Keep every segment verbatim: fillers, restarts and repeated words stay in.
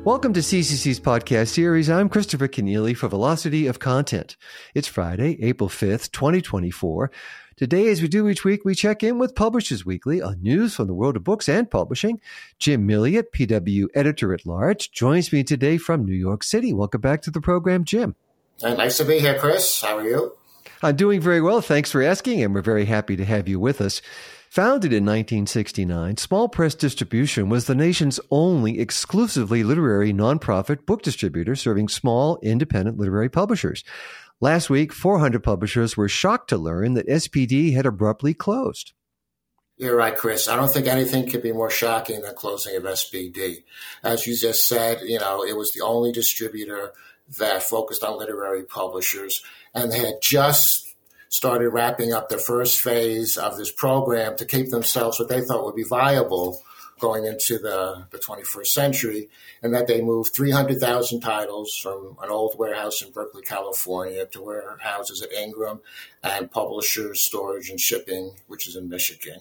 Welcome to C C C's podcast series. I'm Christopher Kenneally for Velocity of Content. It's Friday, April fifth, twenty twenty-four. Today, as we do each week, we check in with Publishers Weekly on news from the world of books and publishing. Jim Milliot, P W Editor-at-Large, joins me today from New York City. Welcome back to the program, Jim. Nice to be here, Chris. How are you? I'm doing very well. Thanks for asking, and we're very happy to have you with us. Founded in nineteen sixty-nine, Small Press Distribution was the nation's only exclusively literary nonprofit book distributor serving small, independent literary publishers. Last week, four hundred publishers were shocked to learn that S P D had abruptly closed. You're right, Chris. I don't think anything could be more shocking than closing of S P D. As you just said, you know, it was the only distributor that focused on literary publishers, and they had just started wrapping up the first phase of this program to keep themselves what they thought would be viable going into the, the twenty-first century, and that they moved three hundred thousand titles from an old warehouse in Berkeley, California, to warehouses at Ingram and Publishers Storage and Shipping, which is in Michigan.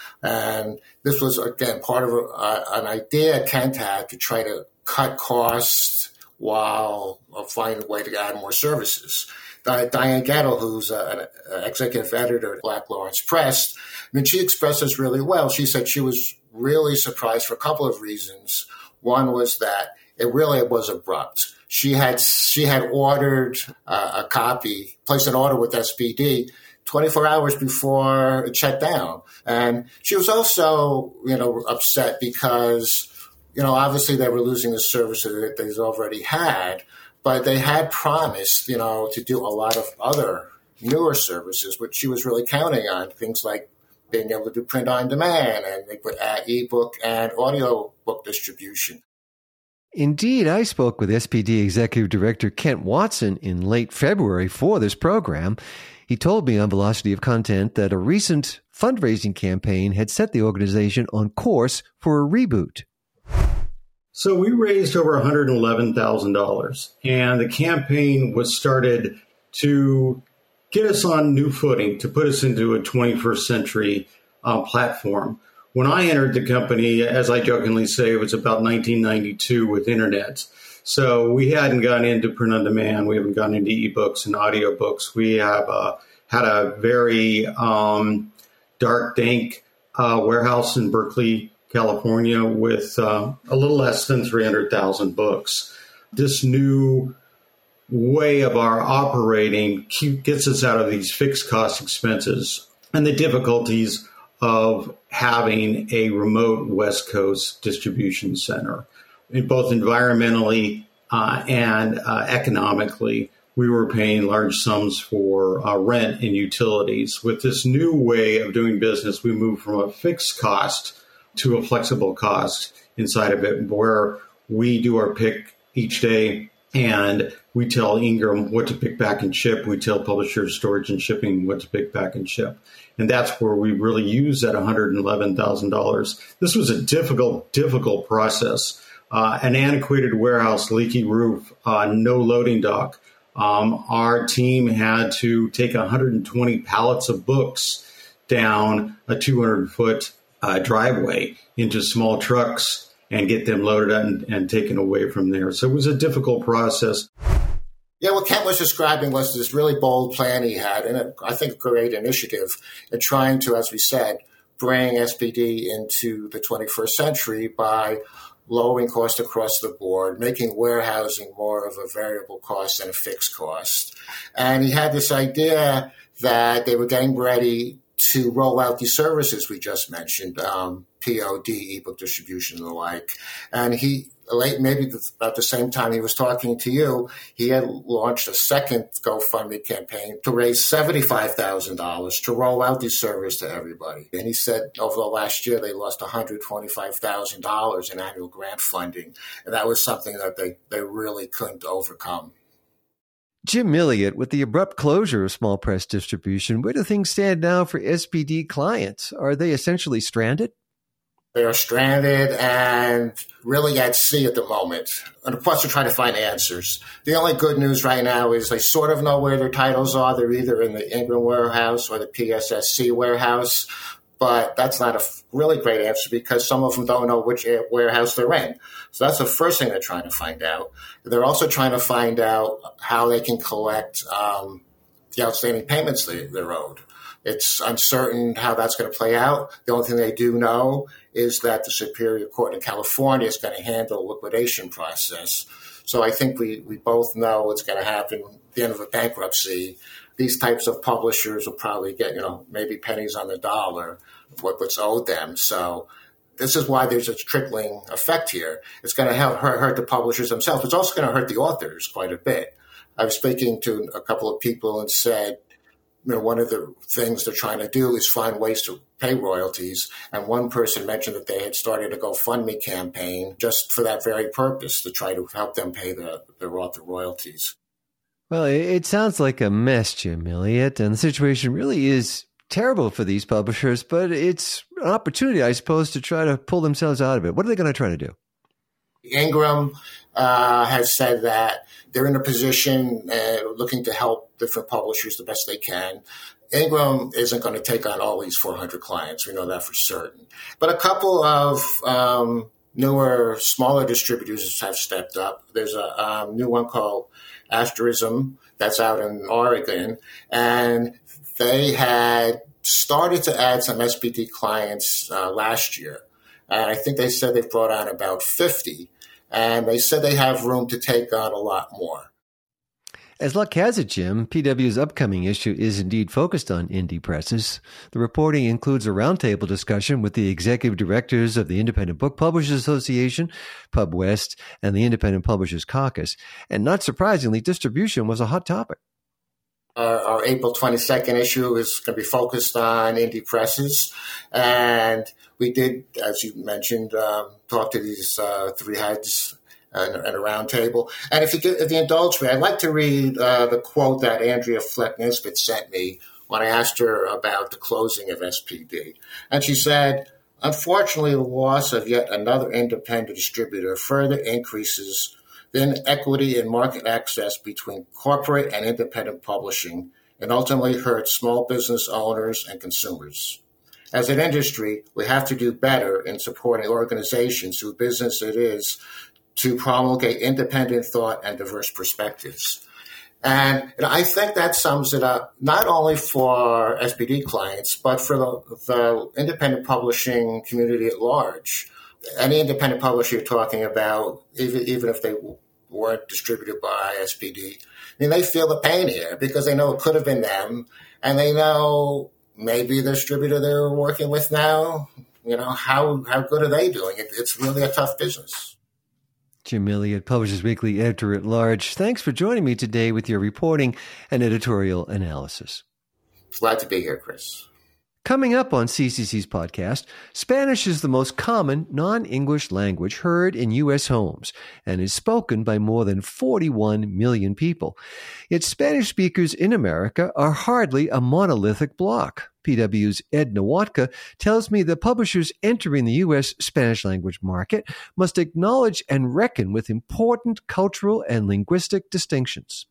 And this was, again, part of a, an idea Kent had to try to cut costs while finding a way to add more services. Diane Gettle, who's an executive editor at Black Lawrence Press, I mean, she expressed this really well. She said she was really surprised for a couple of reasons. One was that it really was abrupt. She had she had ordered uh, a copy, placed an order with S P D twenty-four hours before it shut down. And she was also, you know, upset because, you know, obviously they were losing the service that they already had. But they had promised, you know, to do a lot of other newer services, which she was really counting on, things like being able to do print on demand, and they could add ebook and audio book distribution. Indeed, I spoke with S P D Executive Director Kent Watson in late February for this program. He told me on Velocity of Content that a recent fundraising campaign had set the organization on course for a reboot. So we raised over one hundred eleven thousand dollars, and the campaign was started to get us on new footing, to put us into a twenty-first century uh, platform. When I entered the company, as I jokingly say, it was about nineteen ninety-two with internet. So we hadn't gotten into print on demand. We haven't gotten into ebooks and audiobooks. We have uh, had a very um, dark, dank uh, warehouse in Berkeley, California, with uh, a little less than three hundred thousand books. This new way of our operating gets us out of these fixed cost expenses and the difficulties of having a remote West Coast distribution center. Both environmentally uh, and uh, economically, we were paying large sums for uh, rent and utilities. With this new way of doing business, we moved from a fixed cost to a flexible cost inside of it, where we do our pick each day and we tell Ingram what to pick back and ship. We tell Publishers Storage and Shipping what to pick back and ship. And that's where we really use that one hundred eleven thousand dollars. This was a difficult, difficult process. Uh, an antiquated warehouse, leaky roof, uh, no loading dock. Um, our team had to take one hundred twenty pallets of books down a two hundred foot Uh, driveway into small trucks and get them loaded and, and taken away from there. So it was a difficult process. Yeah, what Kent was describing was this really bold plan he had, and a, I think a great initiative in trying to, as we said, bring S P D into the twenty-first century by lowering costs across the board, making warehousing more of a variable cost than a fixed cost. And he had this idea that they were getting ready to roll out these services we just mentioned, um, P O D, ebook distribution and the like. And he, late, maybe about the same time he was talking to you, he had launched a second GoFundMe campaign to raise seventy-five thousand dollars to roll out these services to everybody. And he said over the last year, they lost one hundred twenty-five thousand dollars in annual grant funding. And that was something that they, they really couldn't overcome. Jim Milliot, with the abrupt closure of Small Press Distribution, where do things stand now for S P D clients? Are they essentially stranded? They are stranded and really at sea at the moment. And of course, they're trying to find answers. The only good news right now is they sort of know where their titles are. They're either in the Ingram warehouse or the P S S C warehouse. But that's not a really great answer because some of them don't know which warehouse they're in. So that's the first thing they're trying to find out. They're also trying to find out how they can collect um, the outstanding payments they, they're owed. It's uncertain how that's going to play out. The only thing they do know is that the Superior Court in California is going to handle the liquidation process. So I think we, we both know what's going to happen at the end of a bankruptcy. These types of publishers will probably get, you know, maybe pennies on the dollar of what, what's owed them. So this is why there's a trickling effect here. It's going to help hurt, hurt the publishers themselves. It's also going to hurt the authors quite a bit. I was speaking to a couple of people and said, you know, one of the things they're trying to do is find ways to pay royalties. And one person mentioned that they had started a GoFundMe campaign just for that very purpose, to try to help them pay the, their author royalties. Well, it sounds like a mess, Jim Elliott, and the situation really is terrible for these publishers, but it's an opportunity, I suppose, to try to pull themselves out of it. What are they going to try to do? Ingram uh, has said that they're in a position uh, looking to help different publishers the best they can. Ingram isn't going to take on all these four hundred clients. We know that for certain. But a couple of um, newer, smaller distributors have stepped up. There's a um, new one called Asterism that's out in Oregon, and they had started to add some S P D clients uh, last year. And I think they said they've brought on about fifty, and they said they have room to take on a lot more. As luck has it, Jim, P W's upcoming issue is indeed focused on indie presses. The reporting includes a roundtable discussion with the executive directors of the Independent Book Publishers Association, PubWest, and the Independent Publishers Caucus. And not surprisingly, distribution was a hot topic. Our, our April twenty-second issue is going to be focused on indie presses. And we did, as you mentioned, um, talk to these uh, three heads and, and a round table. And if you, get, if you indulge me, I'd like to read uh, the quote that Andrea Fleck-Nisbet sent me when I asked her about the closing of S P D. And she said, "Unfortunately, the loss of yet another independent distributor further increases the inequity in market access between corporate and independent publishing and ultimately hurts small business owners and consumers. As an industry, we have to do better in supporting organizations whose business it is to promulgate independent thought and diverse perspectives." And I think that sums it up, not only for S P D clients, but for the, the independent publishing community at large. Any independent publisher you're talking about, even, even if they weren't distributed by S P D, I mean, they feel the pain here because they know it could have been them, and they know maybe the distributor they're working with now, you know, how, how good are they doing? It, it's really a tough business. Jim Elliott, Publishers Weekly editor-at-large, thanks for joining me today with your reporting and editorial analysis. Glad to be here, Chris. Coming up on C C C's podcast, Spanish is the most common non-English language heard in U S homes and is spoken by more than forty-one million people. Yet Spanish speakers in America are hardly a monolithic block. P W's Ed Nowatka tells me that publishers entering the U S Spanish language market must acknowledge and reckon with important cultural and linguistic distinctions.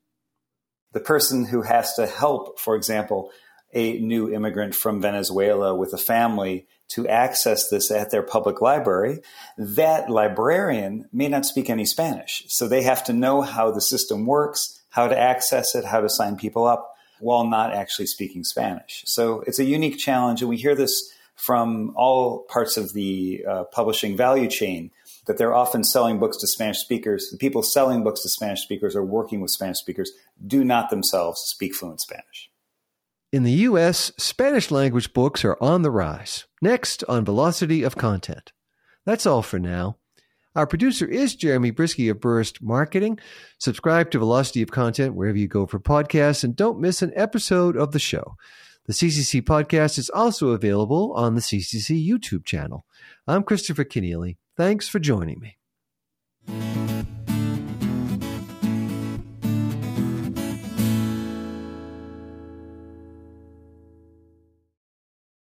The person who has to help, for example, a new immigrant from Venezuela with a family to access this at their public library, that librarian may not speak any Spanish. So they have to know how the system works, how to access it, how to sign people up while not actually speaking Spanish. So it's a unique challenge, and we hear this from all parts of the uh, publishing value chain, that they're often selling books to Spanish speakers. The people selling books to Spanish speakers or working with Spanish speakers do not themselves speak fluent Spanish. In the U S, Spanish language books are on the rise. Next on Velocity of Content. That's all for now. Our producer is Jeremy Brisky of Burst Marketing. Subscribe to Velocity of Content wherever you go for podcasts and don't miss an episode of the show. The C C C podcast is also available on the C C C YouTube channel. I'm Christopher Kenneally. Thanks for joining me.